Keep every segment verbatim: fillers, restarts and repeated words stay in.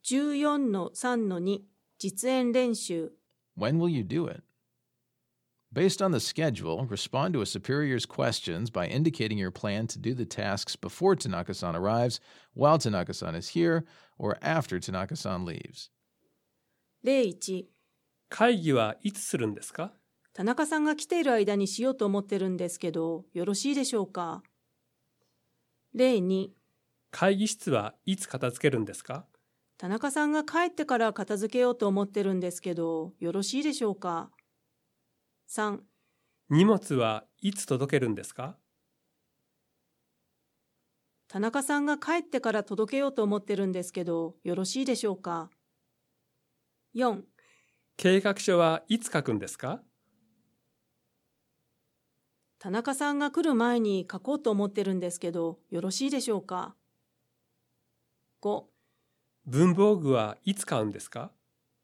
じゅうよんのさんのに 実演練習 When will you do it? Based on the schedule, respond to a superior's questions by indicating your plan to do the tasks before Tanaka-san arrives, while Tanaka-san is here, or after Tanaka-san leaves. 例いち、 会議はいつするんですか？ 田中さんが来ている間にしようと思ってるんですけど、よろしいでしょうか？例に、 会議室はいつ片付けるんですか？ 田中さんが帰ってから片付けようと思ってるんですけど、よろしいでしょうか？さん、 荷物はいつ届けるんですか？ 田中さんが帰ってから届けようと思ってるんですけど、よろしいでしょうか？よん、 計画書はいつ書くんですか？ 田中さんが来る前に書こうと思ってるんですけど、よろしいでしょうか？ご、 文房具はいつ買うんですか？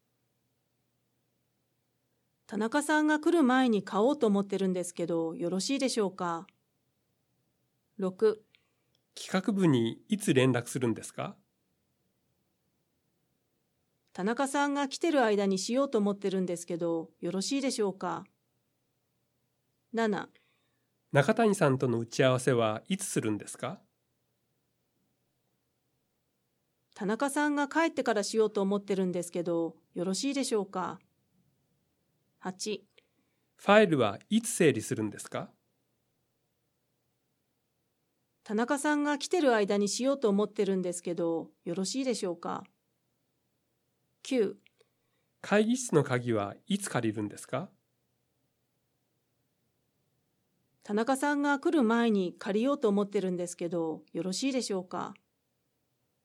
田中さんが来る前に買おうと思ってるんですけど、よろしいでしょうか？ろく、 企画部にいつ連絡するんですか？ 田中さんが来てる間にしようと思ってるんですけど、よろしいでしょうか？なな、 中谷さんとの打ち合わせはいつするんですか？ 田中さんが帰ってからしようと思ってるんですけど、よろしいでしょうか？はち、 ファイルはいつ整理するんですか？ 田中さんが来てる間にしようと思ってるんですけど、よろしいでしょうか？きゅう、 会議室の鍵はいつ借りるんですか？ 田中さんが来る前に借りようと思ってるんですけど、よろしいでしょうか？